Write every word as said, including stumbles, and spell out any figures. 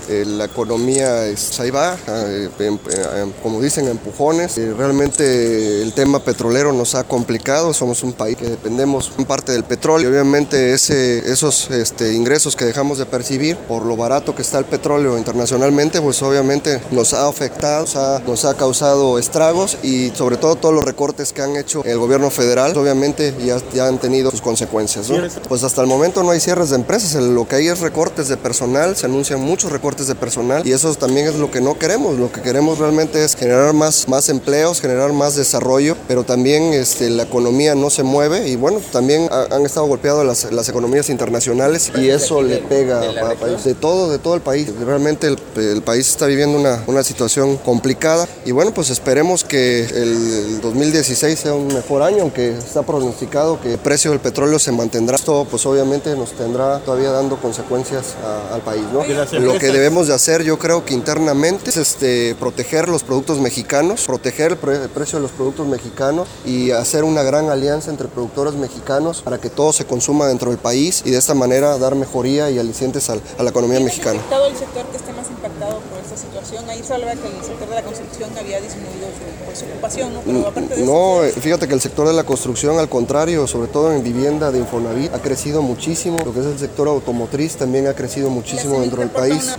eh, la economía es, ahí va, eh, eh, eh, como dicen, empujones. Eh, realmente el tema petrolero nos ha complicado, somos un país que dependemos en parte del petróleo y obviamente ese, esos este, ingresos que dejamos de percibir por lo barato que está el petróleo internacionalmente, pues obviamente nos ha afectado, nos ha, nos ha causado estragos y sobre todo todos los recortes que han hecho el gobierno federal, obviamente ya, ya han tenido sus consecuencias, ¿no? Pues hasta el momento no hay cierres de empresas, lo que hay es recortes de personal, se anuncian muchos recortes de personal y eso también es lo que no queremos, lo que queremos realmente es generar más, más empleos, generar más desarrollo, pero también este, la economía no se mueve y bueno, también ha, han estado golpeadas las, las economías internacionales y eso le pega a país, de todo, de todo el país. Realmente el, el país está viviendo una, una situación complicada y bueno, pues esperemos que el dos mil dieciséis sea un mejor año, aunque está pronosticado que el precio del petróleo se mantendrá. Esto pues obviamente nos tendrá todavía dando consecuencias a, al país, ¿no? Lo que debemos de hacer, yo creo que internamente es este, proteger los productos mexicanos, proteger el, pre, el precio de los productos mexicanos y hacer una gran alianza entre productores mexicanos para que todo se consuma dentro del país y de esta manera dar mejoría y alicientes a, a la economía mexicana. ¿Tiene afectado el sector que esté más impactado por esta situación? Ahí se habla que el sector de la construcción había disminuido su, pues, su ocupación, ¿no? Pero aparte de no, eso, fíjate que el sector de la construcción, al contrario, sobre todo en vivienda de Infonavit, ha crecido muchísimo. Lo que es el sector automotriz también ha crecido muchísimo dentro del país.